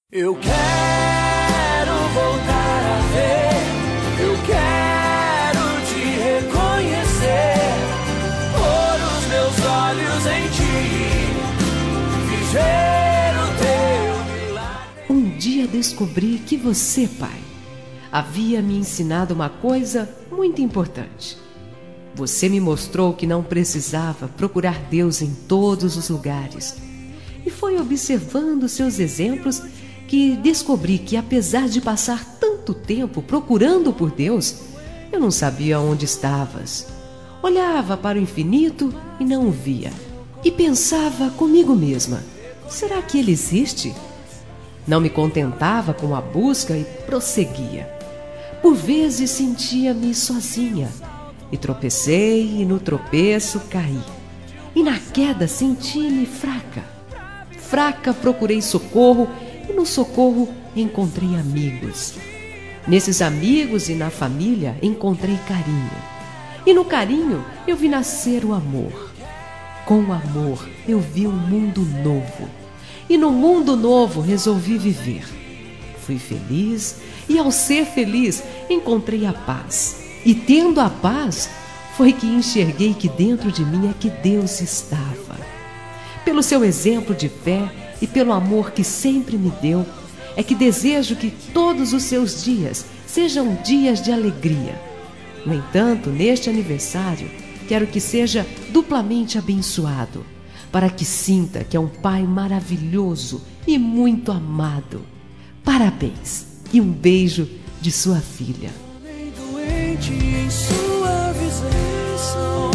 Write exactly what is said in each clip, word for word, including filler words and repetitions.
Eu quero voltar a ver, eu quero te reconhecer, pôr os meus olhos em ti, viver o teu milagre. Um dia descobri que você, pai, havia me ensinado uma coisa muito importante. Você me mostrou que não precisava procurar Deus em todos os lugares. E foi observando seus exemplos que descobri que, apesar de passar tanto tempo procurando por Deus, eu não sabia onde estavas. Olhava para o infinito e não o via. E pensava comigo mesma, será que ele existe? Não me contentava com a busca e prosseguia. Por vezes sentia-me sozinha, e tropecei, e no tropeço caí. E na queda senti-me fraca. Fraca procurei socorro, e no socorro encontrei amigos. Nesses amigos e na família encontrei carinho. E no carinho eu vi nascer o amor. Com o amor eu vi um mundo novo. E no mundo novo resolvi viver. Fui feliz e ao ser feliz encontrei a paz. E tendo a paz foi que enxerguei que dentro de mim é que Deus estava. Pelo seu exemplo de fé e pelo amor que sempre me deu, é que desejo que todos os seus dias sejam dias de alegria. No entanto, neste aniversário, quero que seja duplamente abençoado, para que sinta que é um pai maravilhoso e muito amado. Parabéns e um beijo de sua filha. Doente em sua visão,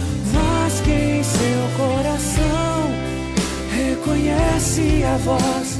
mas que em seu coração reconhece a voz